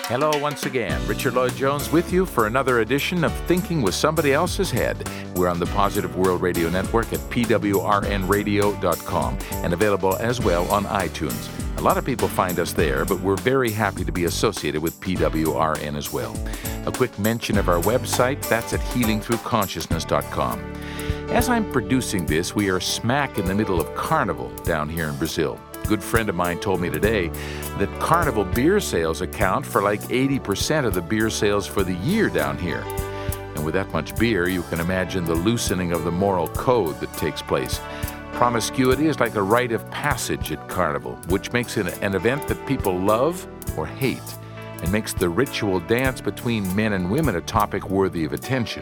Hello once again. Richard Lloyd Jones with you for another edition of Thinking with Somebody Else's Head. We're on the Positive World Radio Network at pwrnradio.com and available as well on iTunes. A lot of people find us there, but we're very happy to be associated with PWRN as well. A quick mention of our website, that's at healingthroughconsciousness.com. As I'm producing this, we are smack in the middle of Carnival down here in Brazil. A good friend of mine told me today that Carnival beer sales account for like 80% of the beer sales for the year down here. And with that much beer, you can imagine the loosening of the moral code that takes place. Promiscuity is like a rite of passage at Carnival, which makes it an event that people love or hate, and makes the ritual dance between men and women a topic worthy of attention.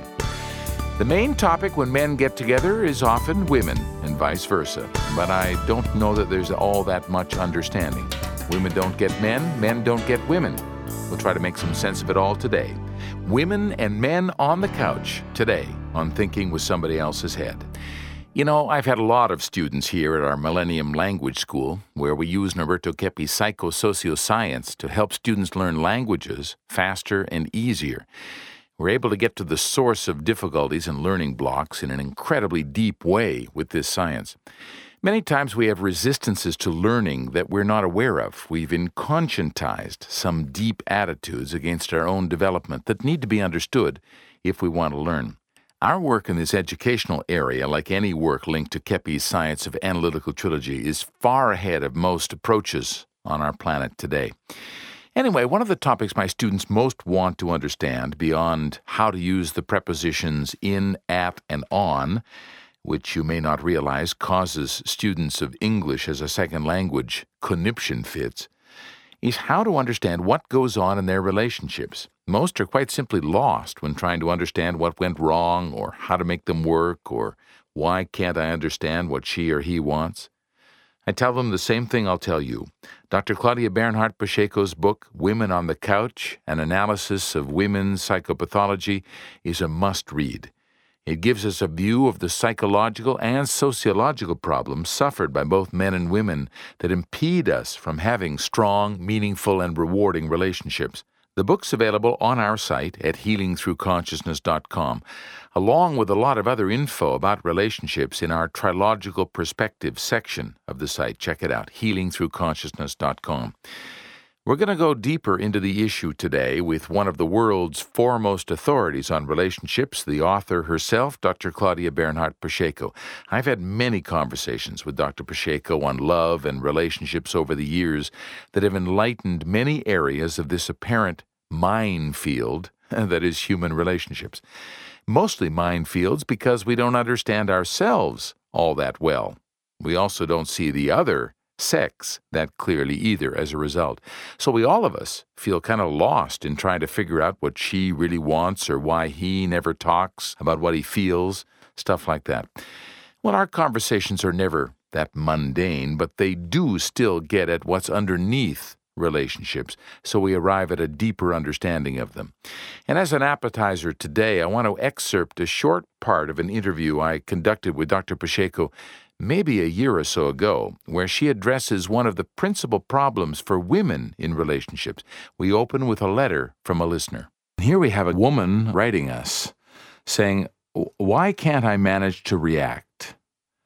The main topic when men get together is often women, and vice versa. But I don't know that there's all that much understanding. Women don't get men, men don't get women. We'll try to make some sense of it all today. Women and men on the couch today on Thinking with Somebody Else's Head. You know, I've had a lot of students here at our Millennium Language School, where we use Norberto Keppe's psychosocioscience to help students learn languages faster and easier. We're able to get to the source of difficulties and learning blocks in an incredibly deep way with this science. Many times we have resistances to learning that we're not aware of. We've inconscientized some deep attitudes against our own development that need to be understood if we want to learn. Our work in this educational area, like any work linked to Keppe's science of analytical trilogy, is far ahead of most approaches on our planet today. Anyway, one of the topics my students most want to understand, beyond how to use the prepositions in, at, and on, which you may not realize causes students of English as a second language conniption fits, is how to understand what goes on in their relationships. Most are quite simply lost when trying to understand what went wrong, or how to make them work, or why can't I understand what she or he wants. I tell them the same thing I'll tell you. Dr. Claudia Bernhardt Pacheco's book, Women on the Couch, An Analysis of Women's Psychopathology, is a must-read. It gives us a view of the psychological and sociological problems suffered by both men and women that impede us from having strong, meaningful, and rewarding relationships. The book's available on our site at healingthroughconsciousness.com, along with a lot of other info about relationships in our Trilogical Perspective section of the site. Check it out, healingthroughconsciousness.com. We're going to go deeper into the issue today with one of the world's foremost authorities on relationships, the author herself, Dr. Claudia Bernhardt Pacheco. I've had many conversations with Dr. Pacheco on love and relationships over the years that have enlightened many areas of this apparent minefield that is human relationships. Mostly minefields because we don't understand ourselves all that well. We also don't see the other sex that clearly either as a result. So all of us feel kind of lost in trying to figure out what she really wants or why he never talks about what he feels, stuff like that. Well, our conversations are never that mundane, but they do still get at what's underneath relationships, so we arrive at a deeper understanding of them. And as an appetizer today, I want to excerpt a short part of an interview I conducted with Dr. Pacheco maybe a year or so ago, where she addresses one of the principal problems for women in relationships. We open with a letter from a listener. Here we have a woman writing us saying, "Why can't I manage to react?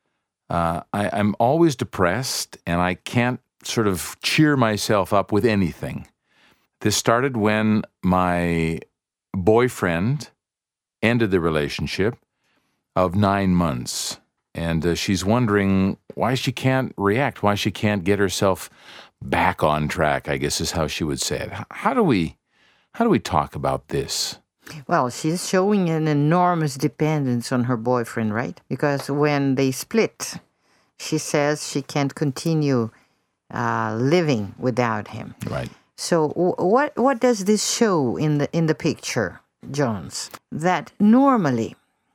I'm always depressed, and I can't sort of cheer myself up with anything. This started when my boyfriend ended the relationship of 9 months. And she's wondering why she can't react, why she can't get herself back on track, I guess is how she would say it. How do we talk about this?" Well, she's showing an enormous dependence on her boyfriend, right? Because when they split, she says she can't continue living without him. Right. So what does this show in the picture, Jones? That normally,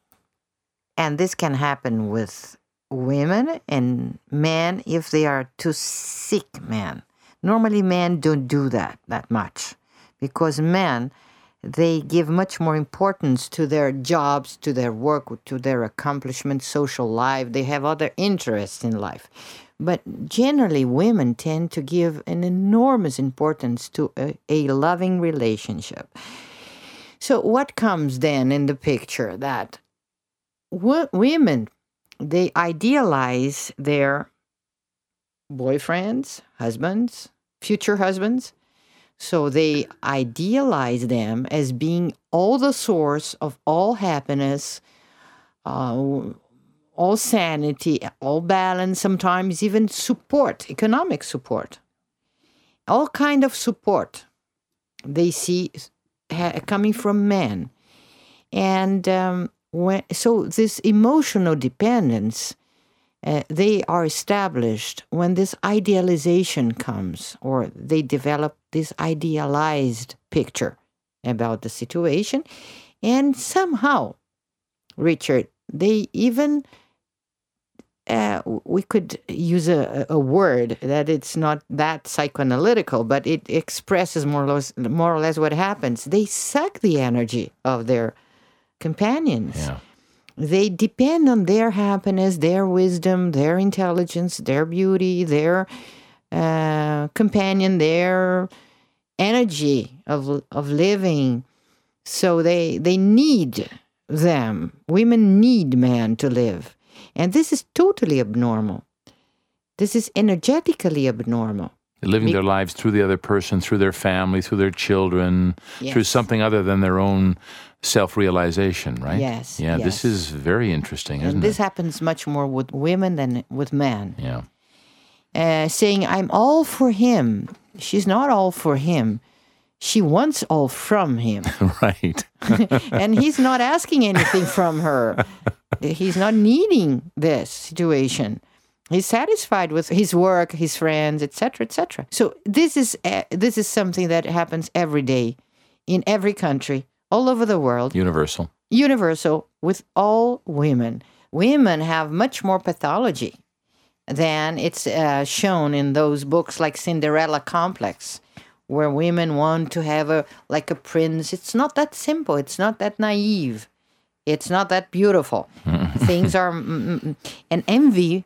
and this can happen with women and men if they are too sick men. Normally men don't do that much because men they give much more importance to their jobs, to their work, to their accomplishments, social life. They have other interests in life. But generally, women tend to give an enormous importance to a loving relationship. So what comes then in the picture? That women, they idealize their boyfriends, husbands, future husbands. So they idealize them as being all the source of all happiness, all sanity, all balance, sometimes even support, economic support. All kind of support they see coming from men. And so this emotional dependence, they are established when this idealization comes, or they develop this idealized picture about the situation. And somehow, Richard, they even, we could use a word that it's not that psychoanalytical, but it expresses more or less what happens. They suck the energy of their companions. Yeah. They depend on their happiness, their wisdom, their intelligence, their beauty, their companion, their energy of living. So they need them. Women need men to live. And this is totally abnormal. This is energetically abnormal. Living their lives through the other person, through their family, through their children, Yes. through something other than their own self-realization, right? Yes, Yeah, yes. this is very interesting, isn't And this it? happens much more with women than with men. Yeah. Saying, I'm all for him. She's not all for him. She wants all from him. Right. And he's not asking anything from her. He's not needing this situation. He's satisfied with his work, his friends, etc., etc. So this is something that happens every day in every country, all over the world. Universal with all women. Women have much more pathology than it's shown in those books like Cinderella Complex, where women want to have a prince. It's not that simple. It's not that naive. It's not that beautiful. Things are... and envy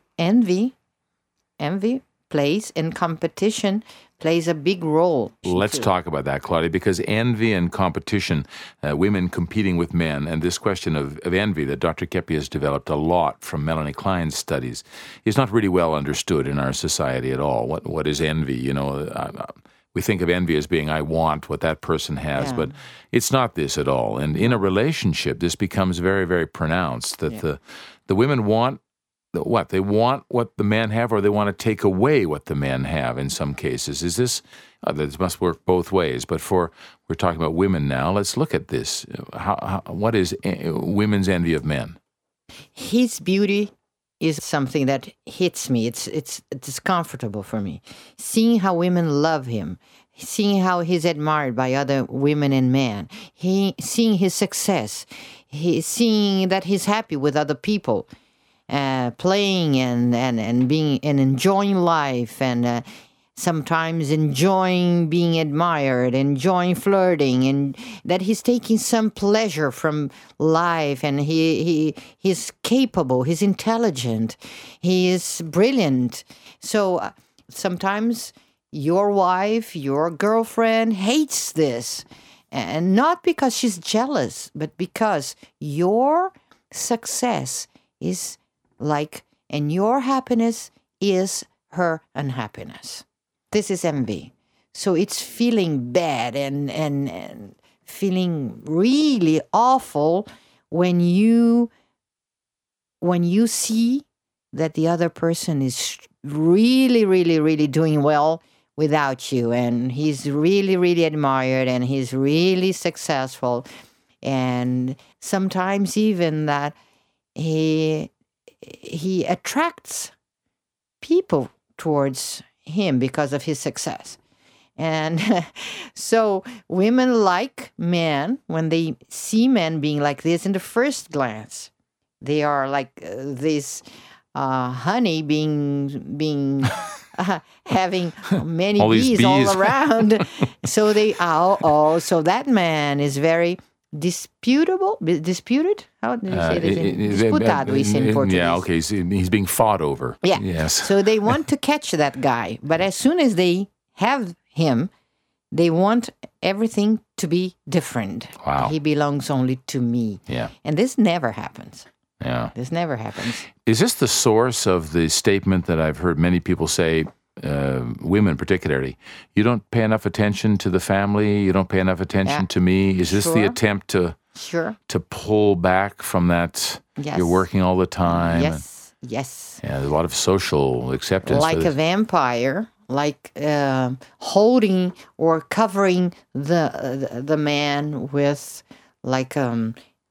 plays, and competition plays a big role. Let's talk about that, Claudia, because envy and competition, women competing with men, and this question of envy that Dr. Kepi has developed a lot from Melanie Klein's studies is not really well understood in our society at all. What is envy? You know, we think of envy as being, I want what that person has, but it's not this at all. And in a relationship, this becomes very, very pronounced, that the women want what? They want what the men have, or they want to take away what the men have in some cases. Is this, this must work both ways, but we're talking about women now. Let's look at this. What is women's envy of men? His beauty is something that hits me. It's discomfortable for me. Seeing how women love him, seeing how he's admired by other women and men, seeing his success, seeing that he's happy with other people, playing and being and enjoying life, and sometimes enjoying being admired, enjoying flirting, and that he's taking some pleasure from life, and he's capable, he's intelligent, he is brilliant. So sometimes your wife, your girlfriend hates this, and not because she's jealous, but because your success is and your happiness is her unhappiness. This is envy. So it's feeling bad and feeling really awful when you see that the other person is really, really, really doing well without you, and he's really, really admired, and he's really successful, and sometimes even that he attracts people towards him because of his success. And so women like men when they see men being like this in the first glance. They are like this honey being having many All these bees all bees. around. So so that man is very disputed? How do you say this? Disputado, we say in Portuguese. Yeah, okay. He's being fought over. Yeah. Yes. So they want to catch that guy. But as soon as they have him, they want everything to be different. Wow. He belongs only to me. Yeah. And this never happens. Yeah. This never happens. Is this the source of the statement that I've heard many people say, women particularly, you don't pay enough attention to the family, you don't pay enough attention to me? Is this the attempt to pull back from that? Yes. You're working all the time. Yes. Yes. Yeah, there's a lot of social acceptance. Like a vampire, like holding or covering the man with like a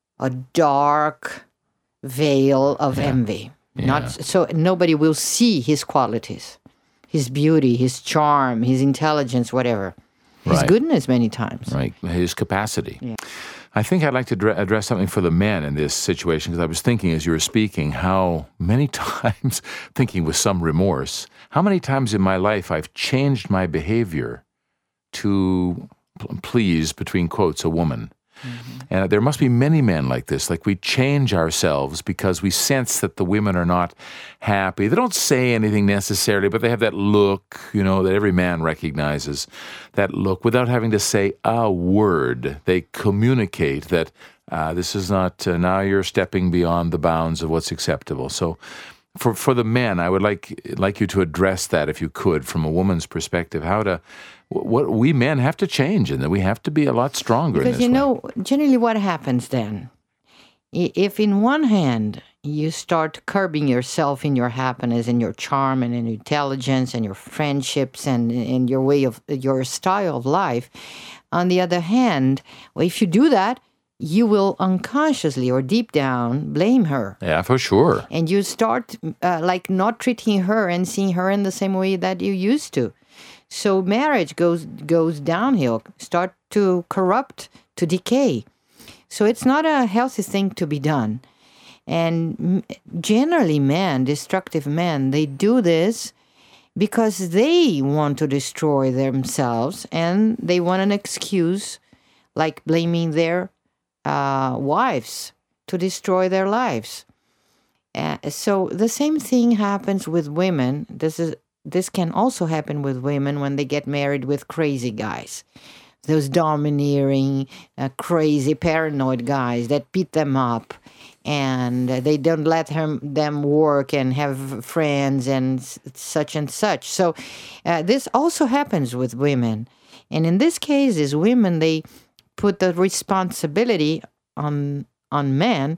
dark veil of envy. Not so nobody will see his qualities, his beauty, his charm, his intelligence, whatever, his goodness many times. Right, his capacity. Yeah. I think I'd like to address something for the men in this situation, because I was thinking as you were speaking how many times, thinking with some remorse, how many times in my life I've changed my behavior to please, between quotes, a woman. Mm-hmm. And there must be many men like this. Like we change ourselves because we sense that the women are not happy. They don't say anything necessarily, but they have that look, that every man recognizes. That look without having to say a word. They communicate that this is not, now you're stepping beyond the bounds of what's acceptable. So for the men, I would like you to address that, if you could, from a woman's perspective, what we men have to change, and that we have to be a lot stronger. Because generally what happens then, if in one hand you start curbing yourself in your happiness and your charm and in intelligence and your friendships and in your style of life, on the other hand, if you do that, you will unconsciously or deep down blame her. Yeah, for sure. And you start like not treating her and seeing her in the same way that you used to. So marriage goes downhill, start to corrupt, to decay. So it's not a healthy thing to be done. And generally destructive men, they do this because they want to destroy themselves and they want an excuse, like blaming their wives to destroy their lives. So the same thing happens with women. This can also happen with women when they get married with crazy guys. Those domineering, crazy, paranoid guys that beat them up and they don't let them work and have friends and such and such. So this also happens with women. And in this case, as women, they put the responsibility on men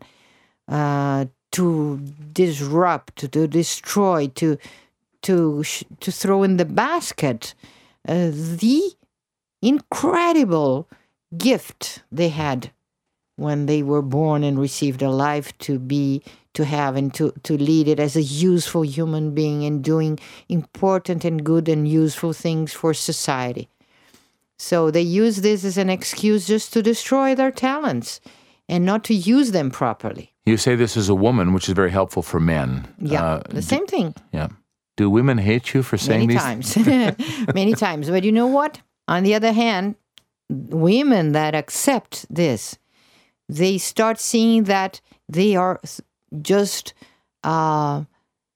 to disrupt, to destroy, to throw in the basket the incredible gift they had when they were born and received a life to have and to lead it as a useful human being and doing important and good and useful things for society. So they use this as an excuse just to destroy their talents and not to use them properly. You say this as a woman, which is very helpul for men. Yeah, the same thing. Yeah. Do women hate you for saying Many times. Many times. But you know what? On the other hand, women that accept this, they start seeing that they are just, like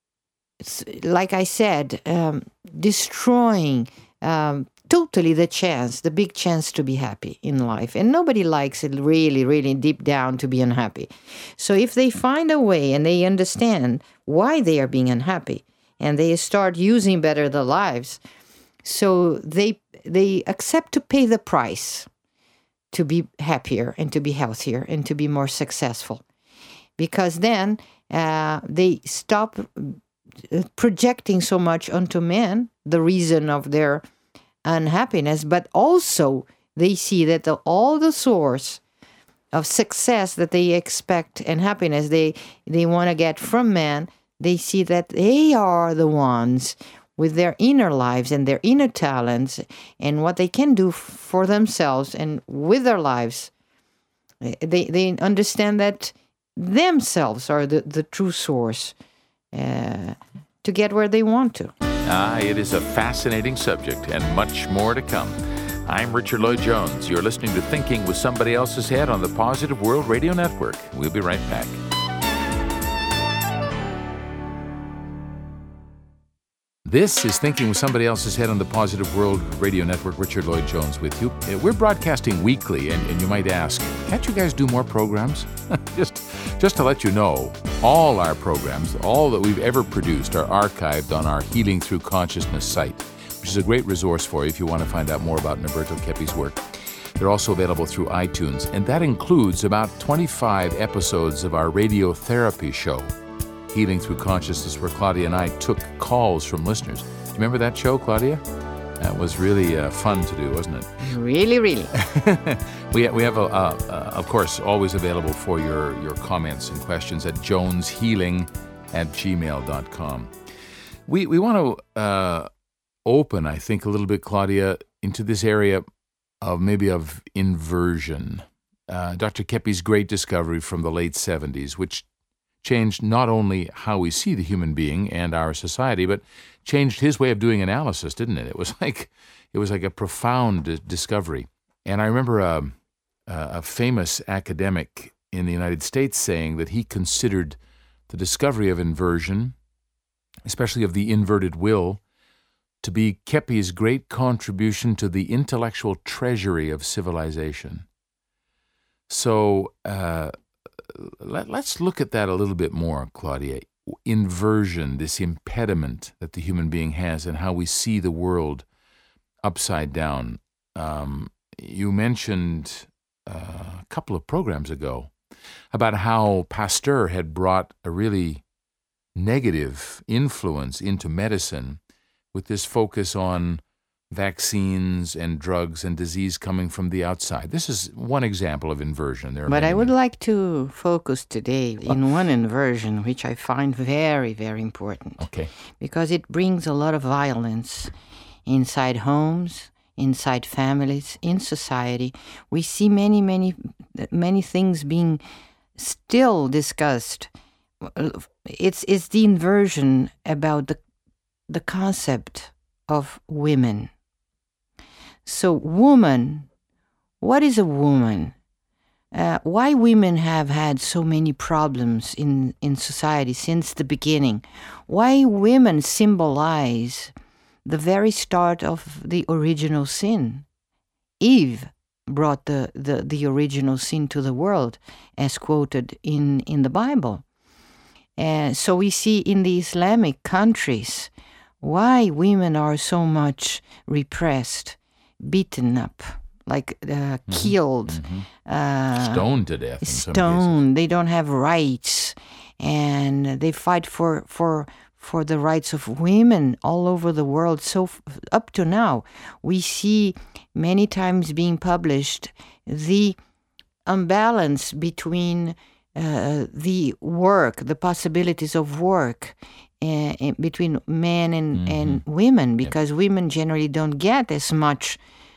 I said, destroying totally the big chance to be happy in life. And nobody likes it really, really deep down to be unhappy. So if they find a way and they understand why they are being unhappy, and they start using better their lives, so they accept to pay the price to be happier and to be healthier and to be more successful. Because then they stop projecting so much onto men the reason of their unhappiness, but also they see that all the source of success that they expect and happiness they want to get from men, they see that they are the ones with their inner lives and their inner talents and what they can do for themselves and with their lives. They understand that themselves are the true source to get where they want to. It is a fascinating subject and much more to come. I'm Richard Lloyd Jones. You're listening to Thinking with Somebody Else's Head on the Positive World Radio Network. We'll be right back. This is Thinking with Somebody Else's Head on the Positive World Radio Network. Richard Lloyd Jones with you. We're broadcasting weekly, and you might ask, can't you guys do more programs? Just to let you know, all our programs, all that we've ever produced, are archived on our Healing Through Consciousness site, which is a great resource for you if you want to find out more about Norberto Keppe's work. They're also available through iTunes, and that includes about 25 episodes of our radiotherapy show, Healing Through Consciousness, where Claudia and I took calls from listeners. Do you remember that show, Claudia? That was really fun to do, wasn't it? Really, really. We have, of course, always available for your comments and questions at joneshealing@gmail.com. We want to open, I think, a little bit, Claudia, into this area of inversion. Dr. Keppe's great discovery from the late 70s, which changed not only how we see the human being and our society, but changed his way of doing analysis, didn't it? It was like a profound discovery. And I remember a famous academic in the United States saying that he considered the discovery of inversion, especially of the inverted will, to be Keppe's great contribution to the intellectual treasury of civilization. So let's look at that a little bit more, Claudia. Inversion, this impediment that the human being has, and how we see the world upside down. You mentioned a couple of programs ago about how Pasteur had brought a really negative influence into medicine with this focus on vaccines and drugs and disease coming from the outside. This is one example of inversion. But I would like to focus today in one inversion, which I find very, very important. Okay. Because it brings a lot of violence inside homes, inside families, in society. We see many, many, many things being still discussed. It's the inversion about the concept of women. So woman, what is a woman? Why women have had so many problems in society since the beginning? Why women symbolize the very start of the original sin? Eve brought the original sin to the world, as quoted in the Bible. So we see in the Islamic countries why women are so much repressed, beaten up, killed, stoned to death. Stoned. They don't have rights, and they fight for the rights of women all over the world. So up to now, we see many times being published the imbalance between the work, the possibilities of work, between men and women, because women generally don't get as much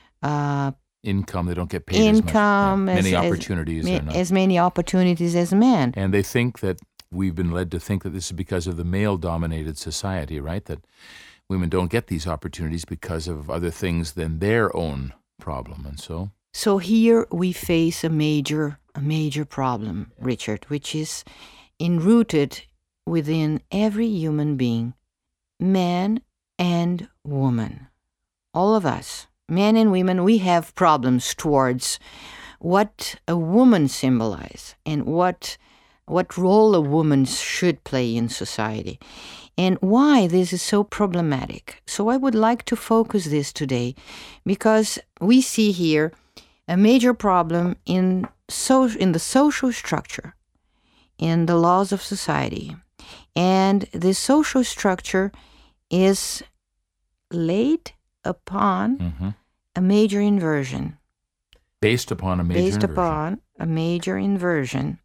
income. They don't get paid as much. Many opportunities. As many opportunities as men. And they think that we've been led to think that this is because of the male-dominated society, right? That women don't get these opportunities because of other things than their own problem, and so. So here we face a major problem, Richard, which is enrooted within every human being, man and woman. All of us, men and women, we have problems towards what a woman symbolizes and what role a woman should play in society, and why this is so problematic. So I would like to focus this today, because we see here a major problem in the social structure, in the laws of society. And this social structure is laid upon a major inversion. Based upon a major inversion.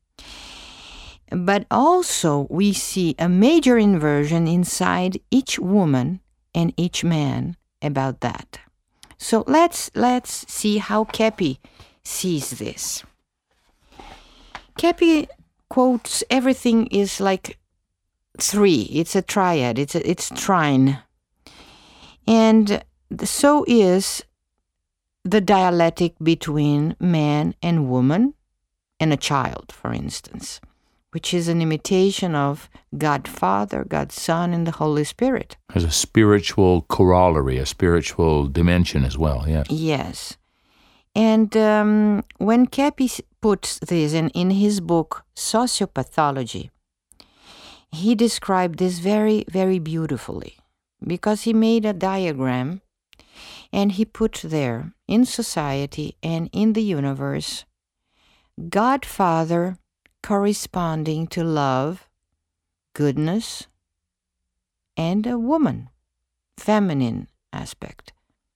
But also we see a major inversion inside each woman and each man about that. So let's see how Keppe sees this. Keppe quotes everything is like three. It's a triad. It's trine. And so is the dialectic between man and woman and a child, for instance, which is an imitation of God Father, God Son, and the Holy Spirit. There's a spiritual corollary, a spiritual dimension as well, yes. Yes. And when Keppe puts this in his book, Sociopathology, he described this very, very beautifully, because he made a diagram and he put there, in society and in the universe, God Father corresponding to love, goodness, and a woman, feminine aspect.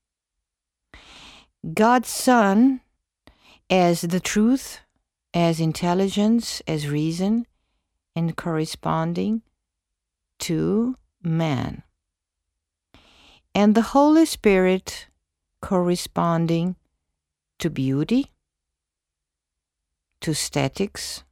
God's Son as the truth, as intelligence, as reason, and corresponding to man. And the Holy Spirit corresponding to beauty, to aesthetics,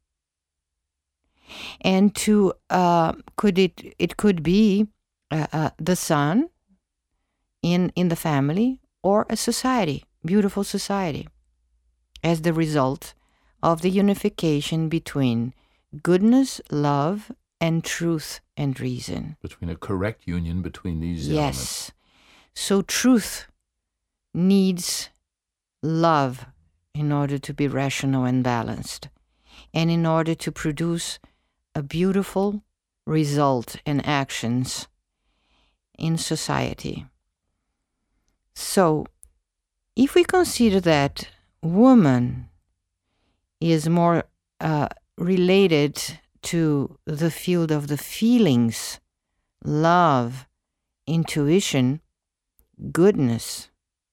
and to it could be the son in the family, or a society, beautiful society, as the result of the unification between goodness, love, and truth and reason. Between a correct union between these elements. Yes. So truth needs love in order to be rational and balanced, and in order to produce a beautiful result and actions in society. So, if we consider that woman is more related to the field of the feelings, love, intuition, goodness,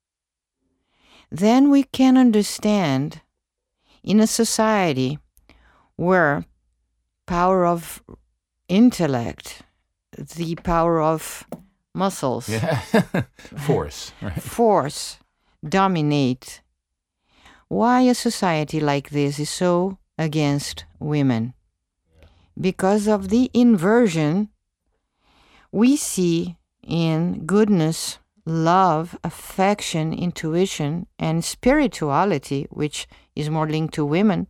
then we can understand in a society where power of intellect, the power of muscles, force, right? Force dominate, why a society like this is so against women. Because of the inversion we see in goodness, love, affection, intuition, and spirituality, which is more linked to women.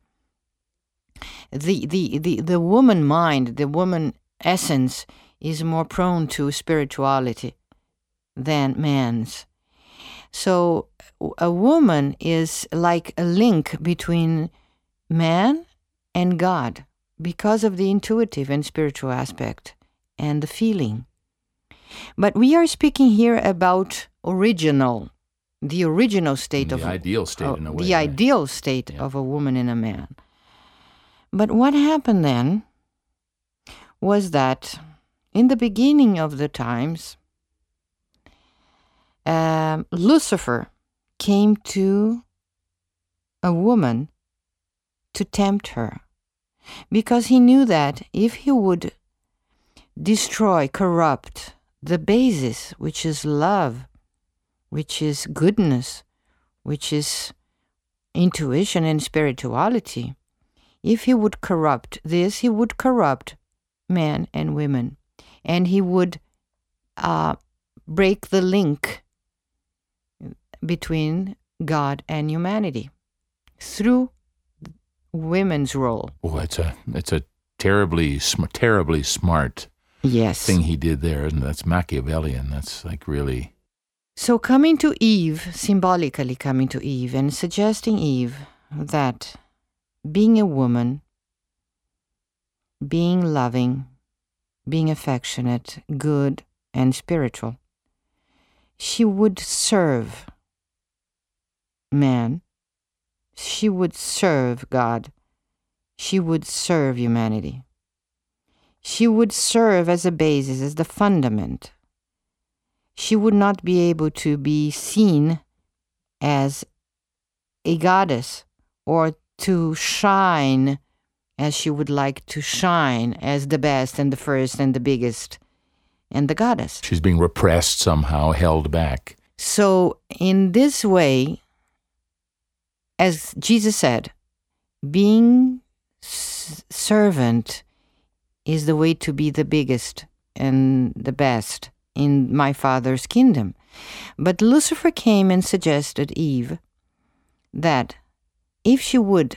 The woman mind, the woman essence is more prone to spirituality than man's. So a woman is like a link between man and God because of the intuitive and spiritual aspect and the feeling. But we are speaking here about the original state of the ideal state in a way. The ideal state of a woman and a man. But what happened then was that in the beginning of the times, Lucifer came to a woman to tempt her, because he knew that if he would destroy, corrupt the basis, which is love, which is goodness, which is intuition and spirituality, if he would corrupt this, he would corrupt men and women, and he would break the link between God and humanity through women's role. Oh, it's a terribly smart thing he did there, and that's Machiavellian. That's like really. So coming to Eve, symbolically coming to Eve, and suggesting Eve that being a woman, being loving, being affectionate, good, and spiritual, she would serve man, she would serve God, she would serve humanity. She would serve as a basis, as the fundament. She would not be able to be seen as a goddess or to shine as she would like to shine as the best and the first and the biggest and the goddess. She's being repressed somehow, held back. So in this way, as Jesus said, being servant is the way to be the biggest and the best in my Father's kingdom. But Lucifer came and suggested Eve that if she would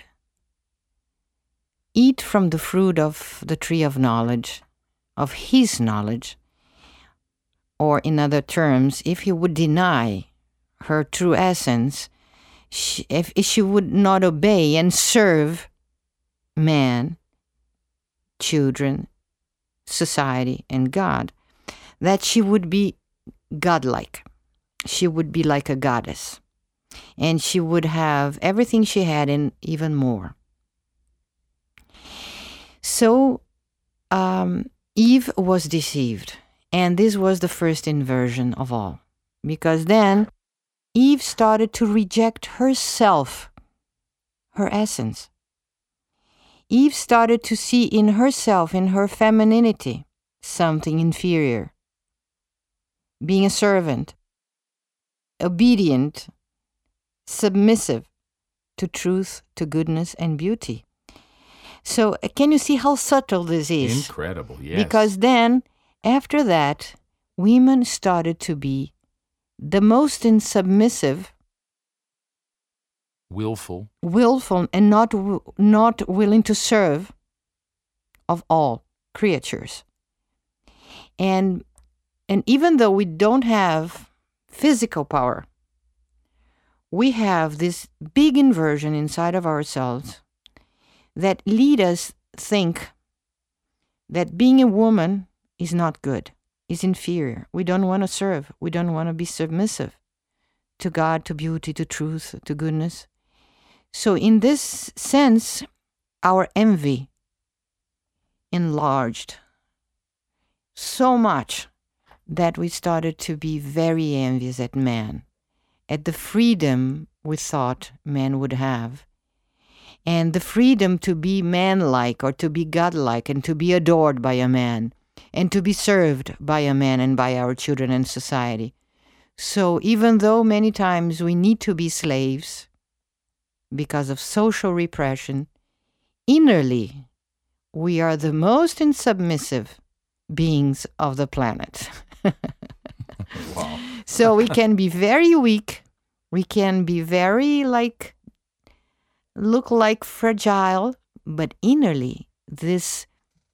eat from the fruit of the tree of knowledge, of his knowledge, or in other terms, if he would deny her true essence, if she would not obey and serve man, children, society, and God, that she would be godlike. She would be like a goddess. And she would have everything she had and even more. So Eve was deceived. And this was the first inversion of all. Because then Eve started to reject herself, her essence. Eve started to see in herself, in her femininity, something inferior. Being a servant, obedient, submissive to truth, to goodness, and beauty. So can you see how subtle this is? Incredible, yes. Because then, after that, women started to be the most insubmissive, willful, and not willing to serve of all creatures. And even though we don't have physical power, we have this big inversion inside of ourselves that lead us think that being a woman is not good, is inferior. We don't want to serve. We don't want to be submissive to God, to beauty, to truth, to goodness. So in this sense, our envy enlarged so much that we started to be very envious at man, at the freedom we thought men would have, and the freedom to be man-like or to be godlike and to be adored by a man and to be served by a man and by our children and society. So even though many times we need to be slaves because of social repression, innerly we are the most insubmissive beings of the planet. Wow. So we can be very weak. We can be very look like fragile, but innerly this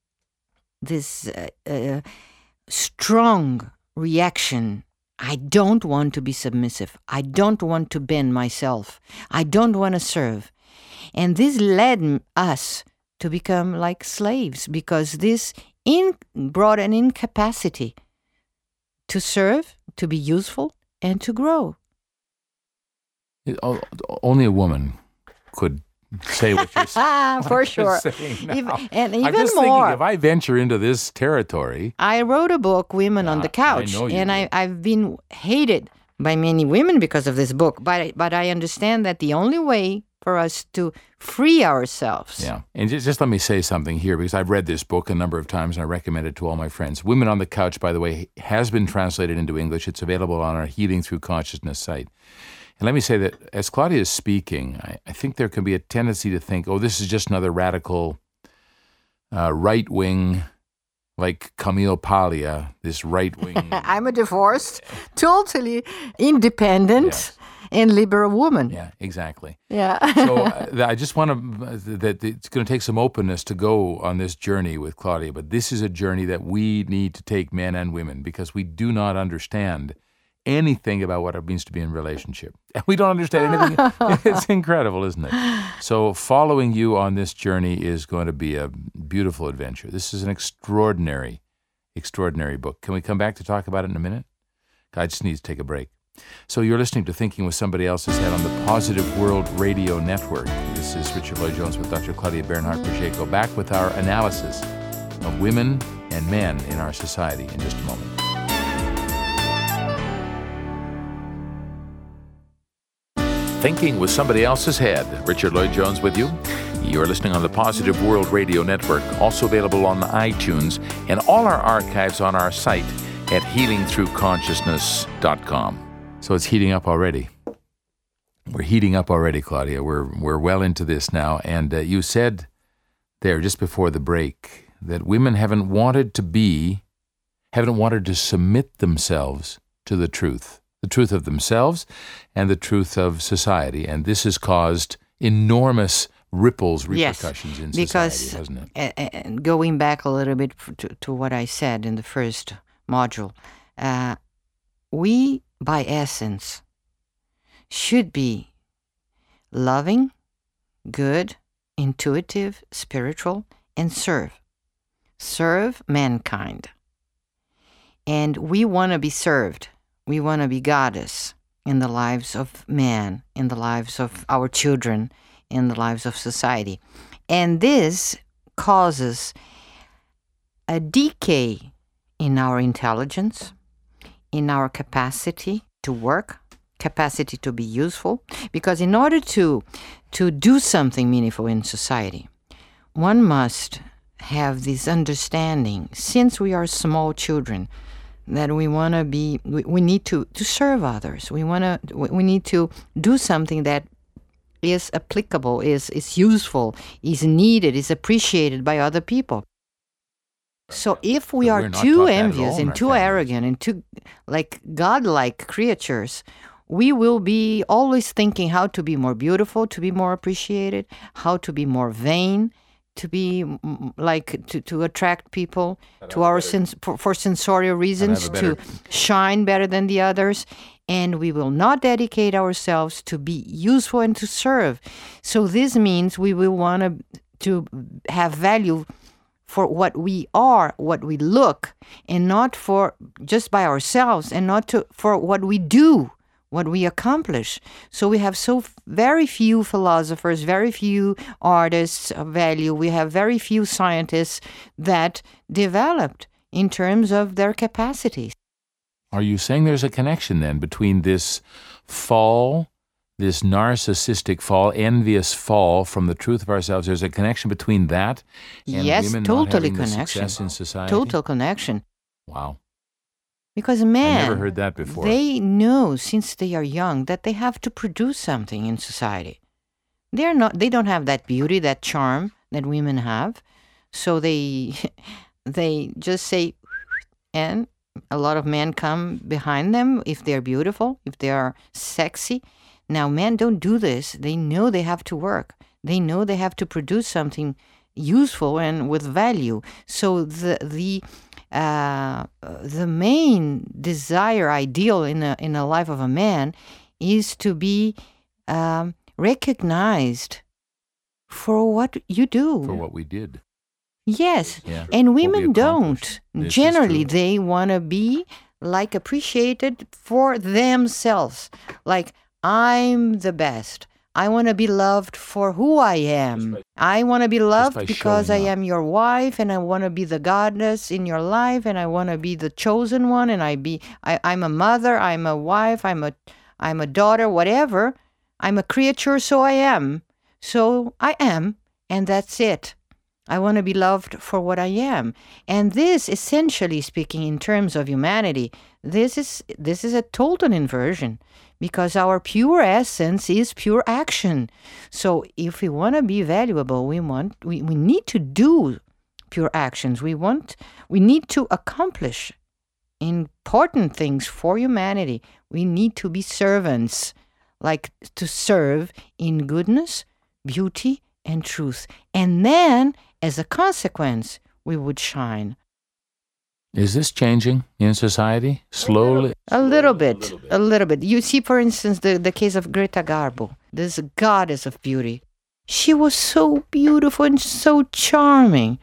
strong reaction. I don't want to be submissive. I don't want to bend myself. I don't want to serve. And this led us to become like slaves because this brought an incapacity to serve, to be useful, and to grow. Only a woman could say what you're saying. For sure. And even I'm just more. thinking, if I venture into this territory. I wrote a book, Women on the Couch, I know you and did. I've been hated by many women because of this book. But I understand that the only way for us to free ourselves. Yeah. And just let me say something here, because I've read this book a number of times and I recommend it to all my friends. Women on the Couch, by the way, has been translated into English. It's available on our Healing Through Consciousness site. And let me say that as Claudia is speaking, I think there can be a tendency to think, oh, this is just another radical right-wing, like Camille Paglia, this right-wing. I'm a divorced, totally independent, Yes. and liberal woman. Yeah, exactly. Yeah. So I just want that it's going to take some openness to go on this journey with Claudia, but this is a journey that we need to take, men and women, because we do not understand anything about what it means to be in a relationship. And we don't understand anything. It's incredible, isn't it? So following you on this journey is going to be a beautiful adventure. This is an extraordinary, extraordinary book. Can we come back to talk about it in a minute? I just need to take a break. So you're listening to Thinking with Somebody Else's Head on the Positive World Radio Network. This is Richard Lloyd-Jones with Dr. Claudia Bernhardt-Pacheco, back with our analysis of women and men in our society in just a moment. Thinking with Somebody Else's Head. Richard Lloyd-Jones with you. You're listening on the Positive World Radio Network, also available on iTunes, and all our archives on our site at healingthroughconsciousness.com. So it's heating up already. We're heating up already, Claudia. We're well into this now. And you said there just before the break that women haven't wanted to submit themselves to the truth of themselves and the truth of society. And this has caused enormous repercussions in society, hasn't it? Going back a little bit to what I said in the first module, we, by essence, should be loving, good, intuitive, spiritual, and serve mankind. And we want to be served. We want to be goddess in the lives of man, in the lives of our children, in the lives of society. And this causes a decay in our intelligence, in our capacity to work, capacity to be useful. Because in order to do something meaningful in society, one must have this understanding, since we are small children, that we want to be, we need to serve others. We need to do something that is applicable, is useful, is needed, is appreciated by other people. So if we are too envious and too arrogant and too godlike creatures, we will be always thinking how to be more beautiful, to be more appreciated, how to be more vain, to be to attract people to our for sensorial reasons, to shine better than the others. And we will not dedicate ourselves to be useful and to serve. So this means we will want to have value for what we are, what we look, and not for just by ourselves, and not for what we do, what we accomplish. So we have very few philosophers, very few artists of value. We have very few scientists that developed in terms of their capacities. Are you saying there's a connection then between this fall, this narcissistic fall, envious fall from the truth of ourselves? There's a connection between that and women not having the success in society? Total connection. Wow. Because men, I never heard that before. They know since they are young that they have to produce something in society. They don't have that beauty, that charm that women have. So they just say, and a lot of men come behind them if they're beautiful, if they are sexy. Now, men don't do this. They know they have to work. They know they have to produce something useful and with value. So the main desire, ideal in the life of a man, is to be recognized for what you do. For what we did. Yes, yeah. And women don't. Generally, they want to be appreciated for themselves. Like, I'm the best. I want to be loved for who I am. I want to be loved because I am your wife, and I want to be the goddess in your life, and I want to be the chosen one, and I'm a mother, I'm a wife, I'm a daughter, whatever. I'm a creature, so I am. So I am, and that's it. I want to be loved for what I am. And this, essentially speaking, in terms of humanity, this is a total inversion, because our pure essence is pure action. So if we want to be valuable, we need to do pure actions. We need to accomplish important things for humanity. We need to be servants, to serve in goodness, beauty, and truth. And then, as a consequence, we would shine. Is this changing in society? Slowly? A little bit. You see, for instance, the case of Greta Garbo, this goddess of beauty. She was so beautiful and so charming.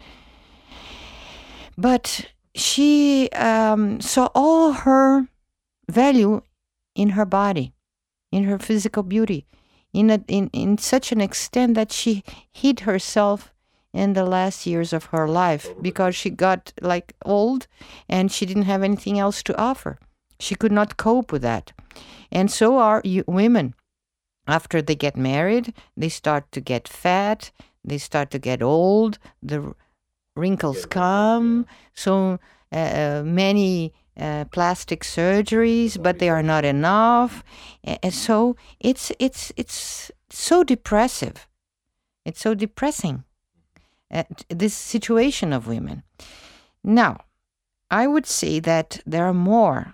But she saw all her value in her body, in her physical beauty, in such an extent that she hid herself in the last years of her life, because she got old and she didn't have anything else to offer. She could not cope with that. And so are women. After they get married, they start to get fat, they start to get old, the wrinkles come, so many plastic surgeries, but they are not enough. And so it's so depressive. It's so depressing. this situation of women. Now, I would say that there are more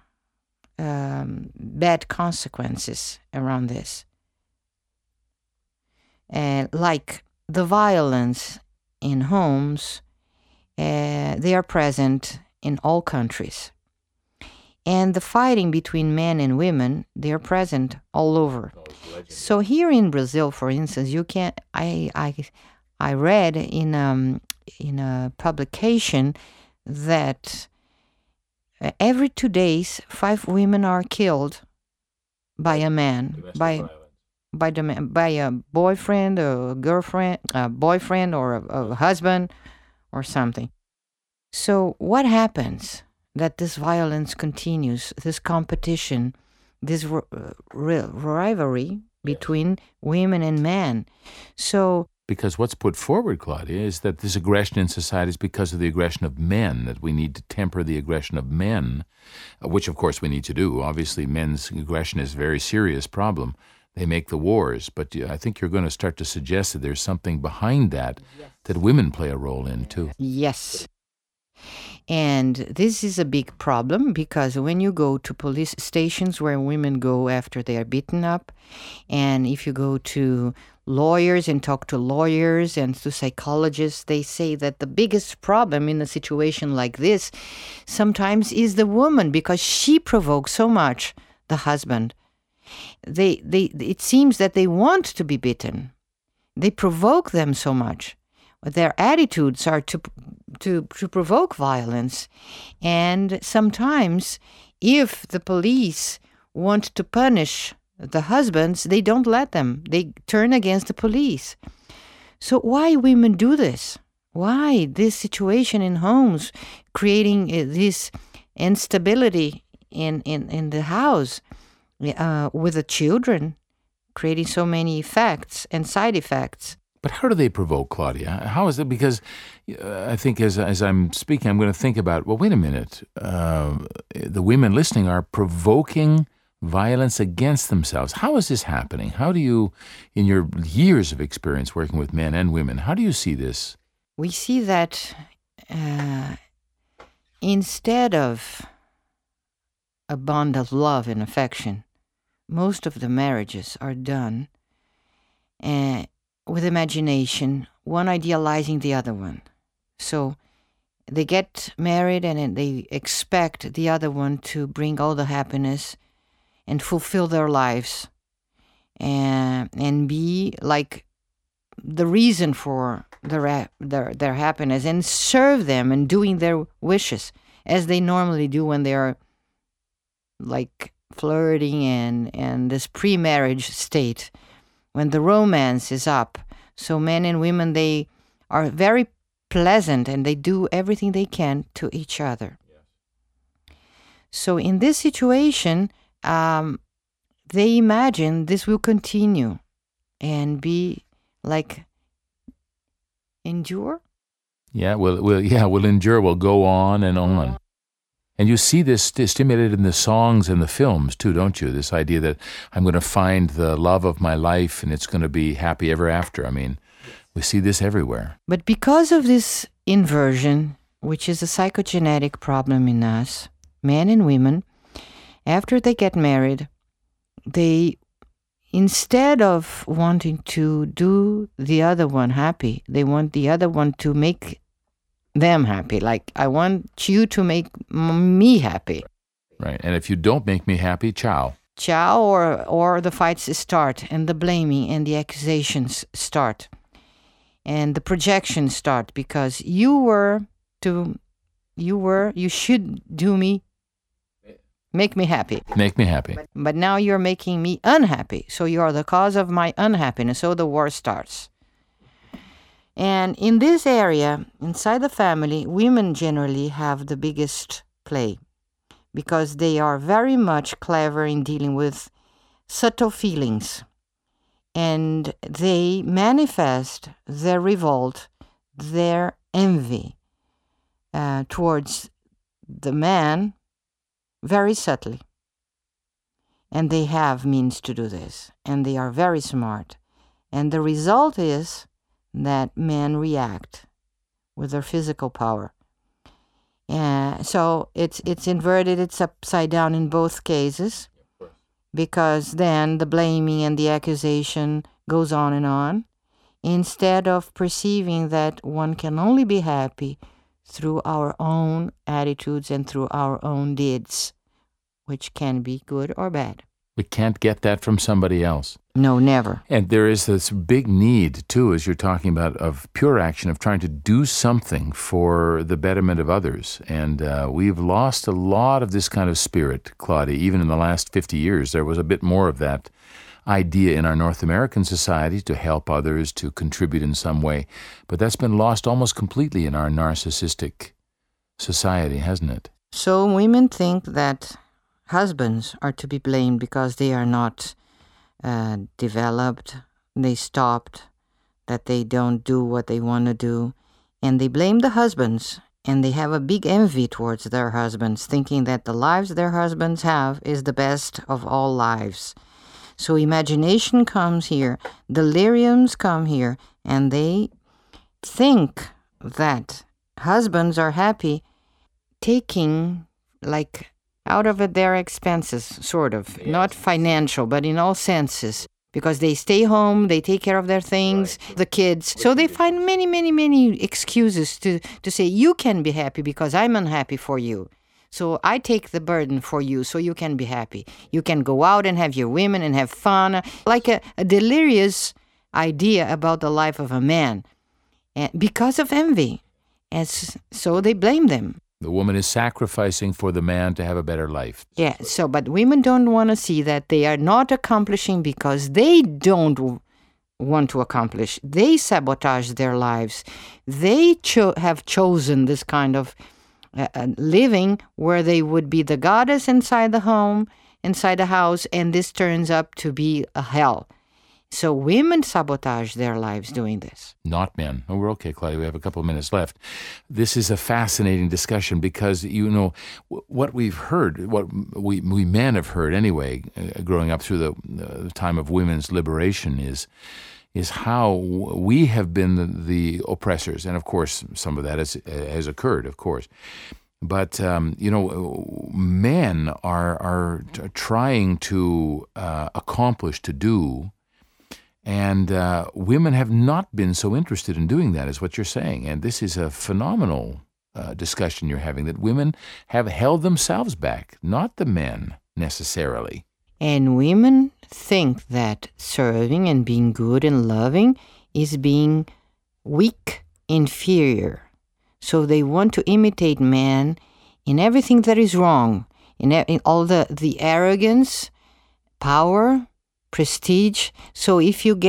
bad consequences around this. Like the violence in homes, they are present in all countries. And the fighting between men and women, they are present all over. So here in Brazil, for instance, you can I read in a publication that every 2 days 5 women are killed by a man, by a boyfriend or a girlfriend, a boyfriend or a husband or something. So what happens? That this violence continues, this competition, this rivalry between women and men. So, because what's put forward, Claudia, is that this aggression in society is because of the aggression of men, that we need to temper the aggression of men, which of course we need to do. Obviously, men's aggression is a very serious problem. They make the wars, but I think you're going to start to suggest that there's something behind that that women play a role in too. Yes. And this is a big problem because when you go to police stations where women go after they are beaten up, and if you go to lawyers and talk to lawyers and to psychologists, they say that the biggest problem in a situation like this sometimes is the woman because she provokes so much the husband. It seems that they want to be beaten. They provoke them so much. Their attitudes are to provoke violence. And sometimes, if the police want to punish the husbands, they don't let them. They turn against the police. So why women do this? Why this situation in homes, creating this instability in the house with the children, creating so many effects and side effects? But how do they provoke, Claudia? How is it? Because I think as I'm speaking, I'm going to think about, well, wait a minute. The women listening are provoking violence against themselves. How is this happening? How do you, in your years of experience working with men and women, how do you see this? We see that instead of a bond of love and affection, most of the marriages are done with imagination, one idealizing the other one. So they get married and they expect the other one to bring all the happiness and fulfill their lives and be like the reason for their happiness and serve them and doing their wishes as they normally do when they are like flirting and this pre-marriage state, when the romance is up. So men and women, they are very pleasant and they do everything they can to each other. Yes. So in this situation, they imagine this will continue and be like endure. Yeah, we'll endure. We'll go on and on. And you see this stimulated in the songs and the films too, don't you? This idea that I'm going to find the love of my life and it's going to be happy ever after. I mean, we see this everywhere. But because of this inversion, which is a psychogenetic problem in us, men and women, after they get married, they, instead of wanting to do the other one happy, they want the other one to make them happy. Like, I want you to make me happy. Right. And if you don't make me happy, ciao. Ciao, or the fights start, and the blaming and the accusations start. And the projections start because you should do me, make me happy. Make me happy. But now you're making me unhappy. So you are the cause of my unhappiness. So the war starts. And in this area, inside the family, women generally have the biggest play because they are very much clever in dealing with subtle feelings. And they manifest their revolt, their envy towards the man very subtly. And they have means to do this. And they are very smart. And the result is that men react with their physical power. So it's inverted, it's upside down in both cases, because then the blaming and the accusation goes on and on, instead of perceiving that one can only be happy through our own attitudes and through our own deeds, which can be good or bad. We can't get that from somebody else. No, never. And there is this big need, too, as you're talking about, of pure action, of trying to do something for the betterment of others. And we've lost a lot of this kind of spirit, Claudia. Even in the last 50 years, there was a bit more of that idea in our North American society to help others, to contribute in some way. But that's been lost almost completely in our narcissistic society, hasn't it? So women think that husbands are to be blamed because they are not developed, they stopped, that they don't do what they want to do, and they blame the husbands, and they have a big envy towards their husbands, thinking that the lives their husbands have is the best of all lives. So imagination comes here, deliriums come here, and they think that husbands are happy taking, like, out of it their expenses, sort of. Yes. Not financial, but in all senses. Because they stay home, they take care of their things, right. The kids. So they find many excuses to say, you can be happy because I'm unhappy for you. So I take the burden for you so you can be happy. You can go out and have your women and have fun. Like a delirious idea about the life of a man. And because of envy. And so they blame them. The woman is sacrificing for the man to have a better life. Yeah, so, but women don't want to see that they are not accomplishing because they don't want to accomplish. They sabotage their lives. They have chosen this kind of living where they would be the goddess inside the home, inside the house, and this turns up to be a hell. So women sabotage their lives doing this. Not men. Oh, we're okay, Claudia. We have a couple of minutes left. This is a fascinating discussion because, you know, what we've heard, what we men have heard anyway, growing up through the time of women's liberation is how we have been the oppressors. And, of course, some of that has occurred, of course. But, you know, men are trying to accomplish, to do. And women have not been so interested in doing that, is what you're saying. And this is a phenomenal discussion you're having, that women have held themselves back, not the men necessarily. And women think that serving and being good and loving is being weak, inferior. So they want to imitate men in everything that is wrong, in all the arrogance, power, prestige. So if you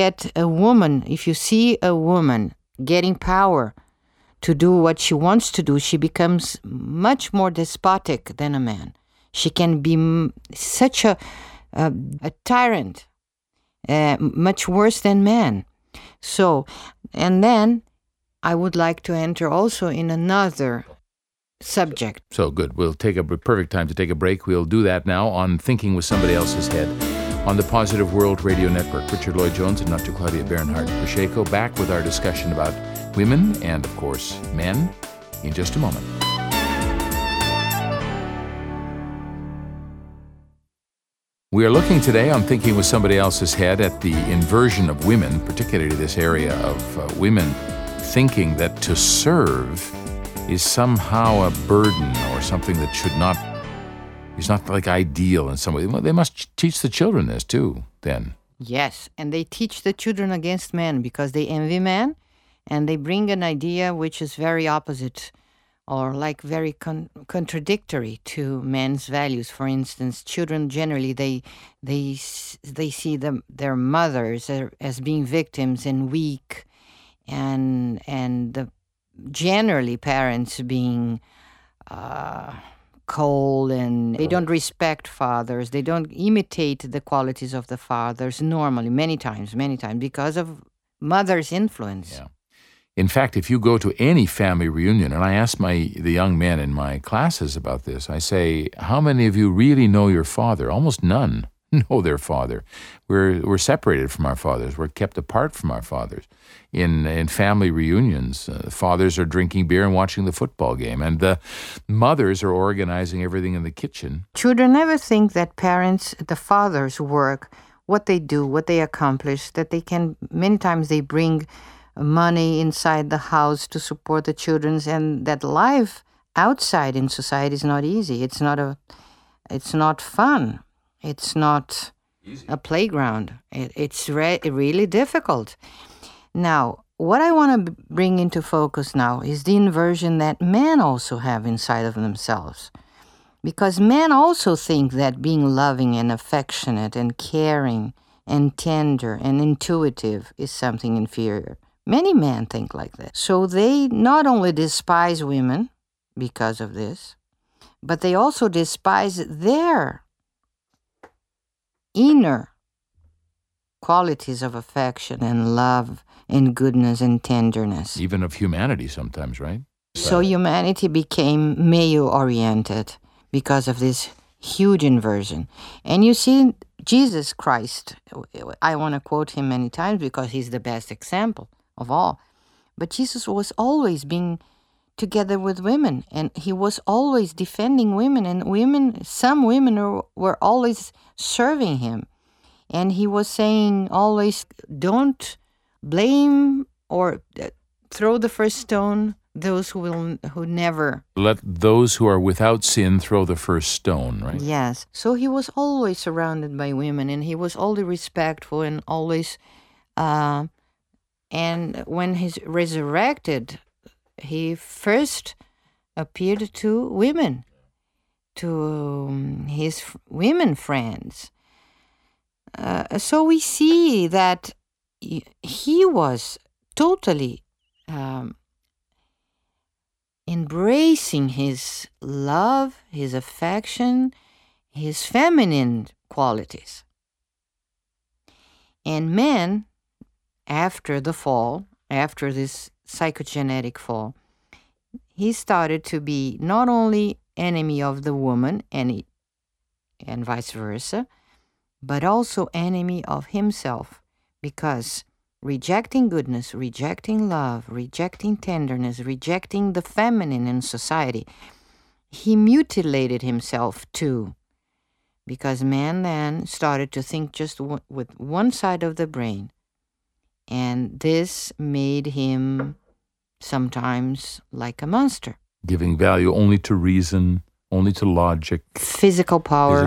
see a woman getting power to do what she wants to do, she becomes much more despotic than a man. She can be such a tyrant, much worse than men. So, and then I would like to enter also in another subject. So good. We'll take a perfect time to take a break. We'll do that now on Thinking with Somebody Else's Head on the Positive World Radio Network. Richard Lloyd-Jones and Dr. Claudia Bernhardt-Pacheco back with our discussion about women and, of course, men in just a moment. We are looking today on Thinking with Somebody Else's Head at the inversion of women, particularly this area of women thinking that to serve is somehow a burden or something that is not like ideal in some way. They must teach the children this too, then. Yes, and they teach the children against men because they envy men, and they bring an idea which is very opposite or like very contradictory to men's values. For instance, children generally, they see their mothers as being victims and weak, and generally parents being cold, and they don't respect fathers. They don't imitate the qualities of the fathers normally, many times, because of mother's influence. Yeah. In fact, if you go to any family reunion, and I ask the young men in my classes about this, I say, how many of you really know your father? Almost none know their father. We're separated from our fathers. We're kept apart from our fathers. In family reunions, fathers are drinking beer and watching the football game, and the mothers are organizing everything in the kitchen. Children never think that parents, the fathers' work, what they do, what they accomplish, that they can, many times they bring money inside the house to support the children, and that life outside in society is not easy. It's not fun. It's not easy. A playground. It's really difficult. Now, what I want to bring into focus now is the inversion that men also have inside of themselves. Because men also think that being loving and affectionate and caring and tender and intuitive is something inferior. Many men think like that. So they not only despise women because of this, but they also despise their inner qualities of affection and love and goodness and tenderness. Even of humanity sometimes, right? So humanity became male-oriented because of this huge inversion. And you see, Jesus Christ, I want to quote him many times because he's the best example of all. But Jesus was always being together with women, and he was always defending women, and some women were always serving him. And he was saying always, don't blame or throw the first stone those who never. Let those who are without sin throw the first stone, right? Yes. So he was always surrounded by women, and he was always respectful and always, and when he's resurrected, he first appeared to women, to his women friends. So we see that he was totally embracing his love, his affection, his feminine qualities. And men, after the fall, after this psychogenetic fall, he started to be not only enemy of the woman and vice versa, but also enemy of himself, because rejecting goodness, rejecting love, rejecting tenderness, rejecting the feminine in society, he mutilated himself too, because man then started to think just with one side of the brain, and this made him sometimes like a monster. Giving value only to reason, only to logic. Physical power.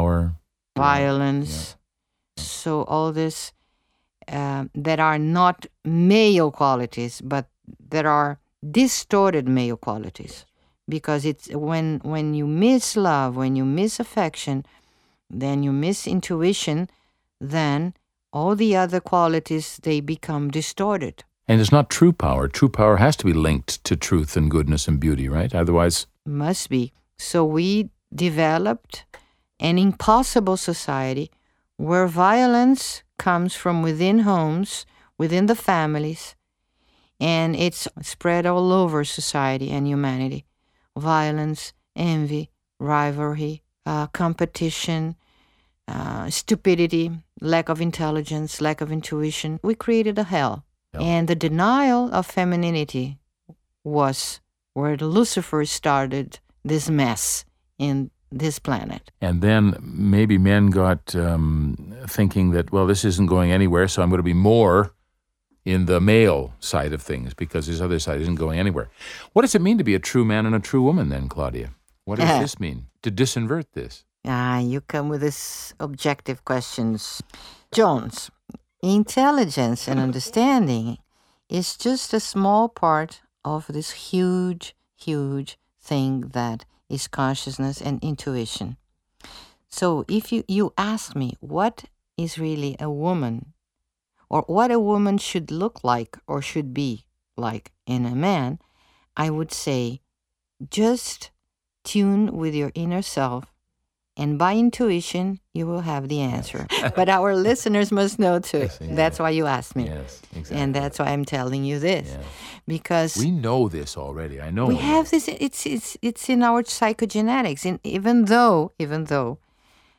Violence. Yeah. So all this that are not male qualities, but that are distorted male qualities. Because it's when you miss love, when you miss affection, then you miss intuition, then all the other qualities, they become distorted. And it's not true power. True power has to be linked to truth and goodness and beauty, right? Otherwise... Must be. So we developed an impossible society where violence comes from within homes, within the families, and it's spread all over society and humanity. Violence, envy, rivalry, competition, stupidity, lack of intelligence, lack of intuition. We created a hell. Yep. And the denial of femininity was where Lucifer started this mess in this planet. And then maybe men got thinking that, well, this isn't going anywhere, so I'm going to be more in the male side of things because this other side isn't going anywhere. What does it mean to be a true man and a true woman then, Claudia? What does this mean, to disinvert this? You come with these objective questions. Jones, intelligence and understanding is just a small part of this huge, huge thing that is consciousness and intuition. So if you ask me what is really a woman, or what a woman should look like or should be like in a man, I would say just tune with your inner self, and by intuition, you will have the answer. But our listeners must know too. Yes, exactly. That's why you asked me. Yes, exactly. And that's why I'm telling you this. Yes. Because we know this already. I know. We have this, it's in our psychogenetics. And even though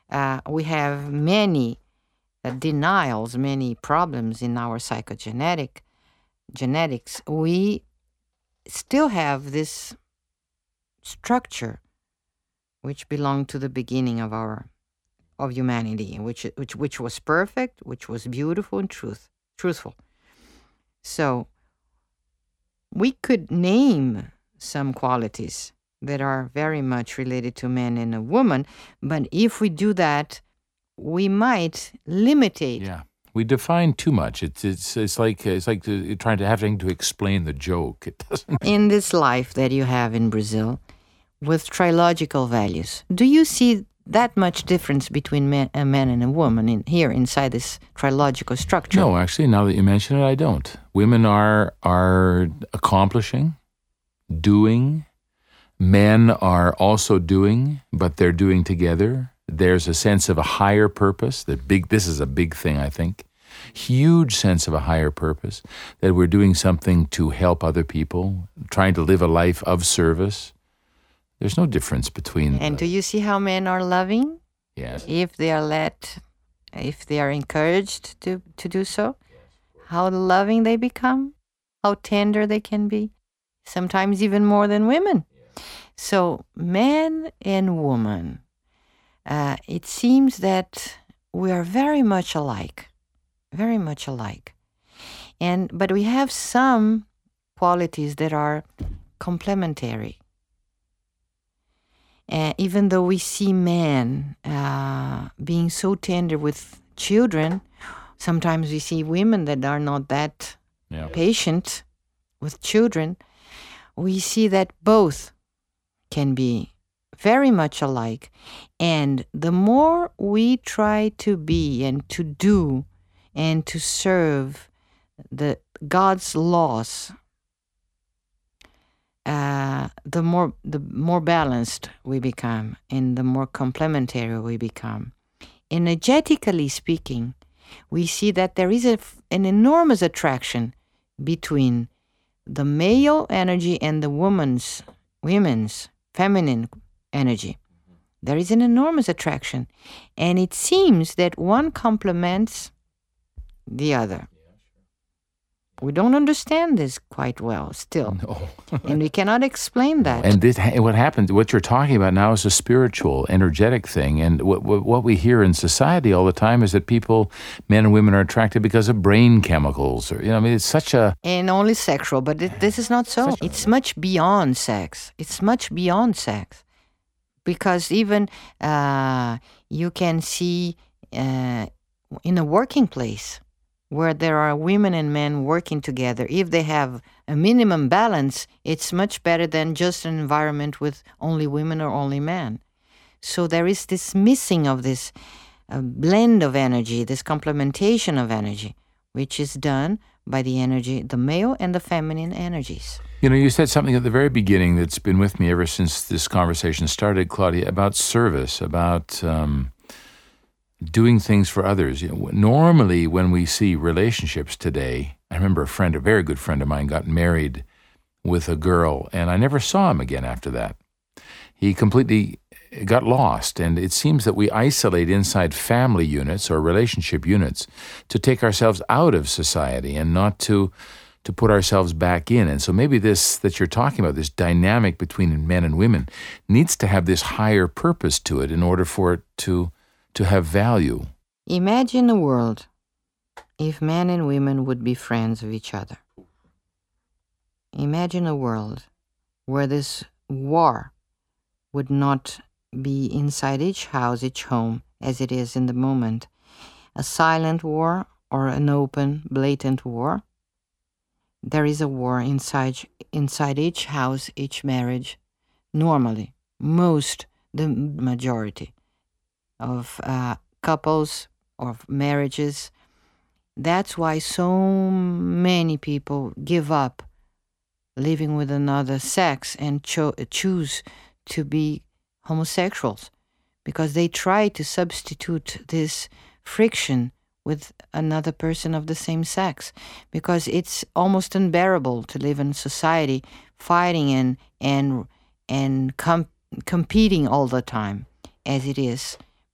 we have many denials, many problems in our genetics, we still have this structure which belonged to the beginning of humanity, which was perfect, which was beautiful and truthful. So we could name some qualities that are very much related to man and a woman, but if we do that, we might limitate. Yeah, we define too much. It's like trying to explain the joke. It doesn't. In this life that you have in Brazil, with trilogical values, do you see that much difference between a man and a woman here inside this trilogical structure? No, actually, now that you mention it, I don't. Women are accomplishing, doing. Men are also doing, but they're doing together. There's a sense of a higher purpose. This is a big thing, I think. Huge sense of a higher purpose, that we're doing something to help other people, trying to live a life of service. There's no difference between. And do you see how men are loving? Yes. If they are encouraged to do so, how loving they become, how tender they can be, sometimes even more than women. So man and woman, it seems that we are very much alike. But we have some qualities that are complementary. Even though we see men being so tender with children, sometimes we see women that are not that patient with children. We see that both can be very much alike. And the more we try to be and to do and to serve God's laws, the more balanced we become and the more complementary we become. Energetically speaking, we see that there is an enormous attraction between the male energy and the women's feminine energy. There is an enormous attraction, and it seems that one complements the other. We don't understand this quite well still. No. And we cannot explain that. And what you're talking about now is a spiritual, energetic thing. And what we hear in society all the time is that men and women are attracted because of brain chemicals. It's such a... And only sexual, but this is not so. It's much beyond sex. Because even you can see in a working place, where there are women and men working together, if they have a minimum balance, it's much better than just an environment with only women or only men. So there is this missing of this blend of energy, this complementation of energy, which is done by the male and the feminine energies. You said something at the very beginning that's been with me ever since this conversation started, Claudia, about service, about... doing things for others. Normally, when we see relationships today, I remember a very good friend of mine got married with a girl, and I never saw him again after that. He completely got lost, and it seems that we isolate inside family units or relationship units to take ourselves out of society and not to put ourselves back in. And so maybe this that you're talking about, this dynamic between men and women, needs to have this higher purpose to it in order for it to have value. Imagine a world if men and women would be friends of each other. Imagine a world where this war would not be inside each house, each home, as it is in the moment, a silent war or an open, blatant war. There is a war inside each house, each marriage, normally, the majority of couples or marriages. That's why so many people give up living with another sex and choose to be homosexuals, because they try to substitute this friction with another person of the same sex, because it's almost unbearable to live in society fighting and competing all the time as it is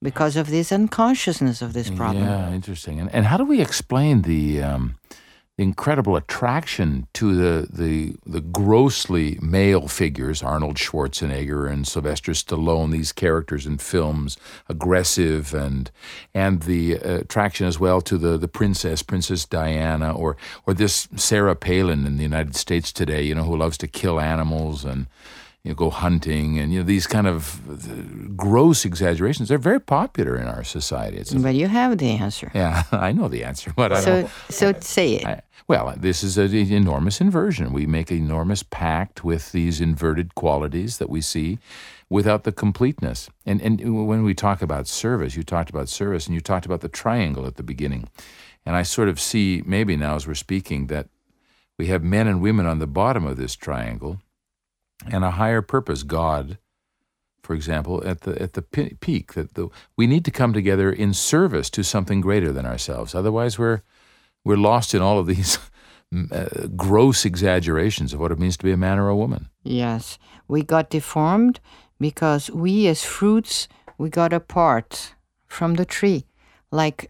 because of this unconsciousness of this problem. Yeah, interesting. And how do we explain the incredible attraction to the grossly male figures, Arnold Schwarzenegger and Sylvester Stallone, these characters in films, aggressive, and the attraction as well to the Princess Diana, or this Sarah Palin in the United States today, who loves to kill animals and go hunting, and these kind of gross exaggerations. They're very popular in our society. But you have the answer. Yeah, I know the answer, but I don't. So say it. Well, this is an enormous inversion. We make an enormous pact with these inverted qualities that we see without the completeness. And when we talk about service, you talked about service, and you talked about the triangle at the beginning. And I sort of see, maybe now as we're speaking, that we have men and women on the bottom of this triangle, and a higher purpose, God, for example, at the peak. We need to come together in service to something greater than ourselves. Otherwise, we're lost in all of these gross exaggerations of what it means to be a man or a woman. Yes, we got deformed because we as fruits, we got apart from the tree. Like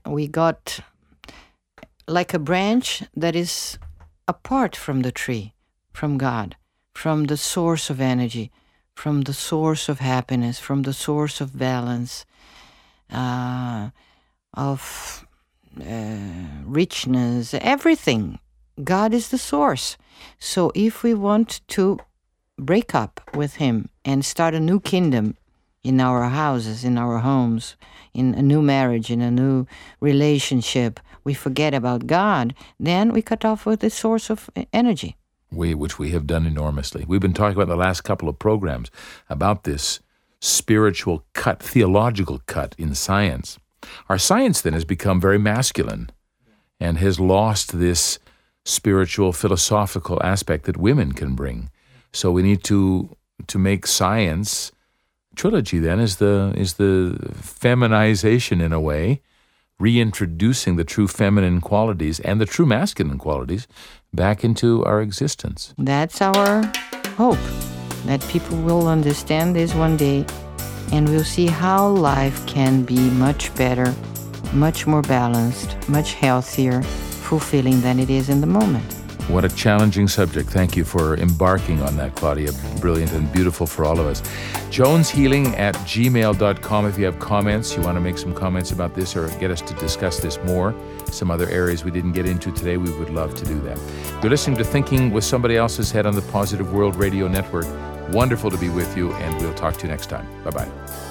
a branch that is apart from the tree, from God, from the source of energy, from the source of happiness, from the source of balance, of richness, everything. God is the source. So if we want to break up with Him and start a new kingdom in our houses, in our homes, in a new marriage, in a new relationship, we forget about God, then we cut off with the source of energy. Which we have done enormously. We've been talking about the last couple of programs about this spiritual cut, theological cut in science. Our science then has become very masculine and has lost this spiritual, philosophical aspect that women can bring. So we need to make science, trilogy then is the feminization in a way, reintroducing the true feminine qualities and the true masculine qualities back into our existence. That's our hope, that people will understand this one day and we'll see how life can be much better, much more balanced, much healthier, fulfilling than it is in the moment. What a challenging subject. Thank you for embarking on that, Claudia. Brilliant and beautiful for all of us. joneshealing@gmail.com. If you have comments, you want to make some comments about this or get us to discuss this more, some other areas we didn't get into today, we would love to do that. You're listening to Thinking with Somebody Else's Head on the Positive World Radio Network. Wonderful to be with you, and we'll talk to you next time. Bye-bye.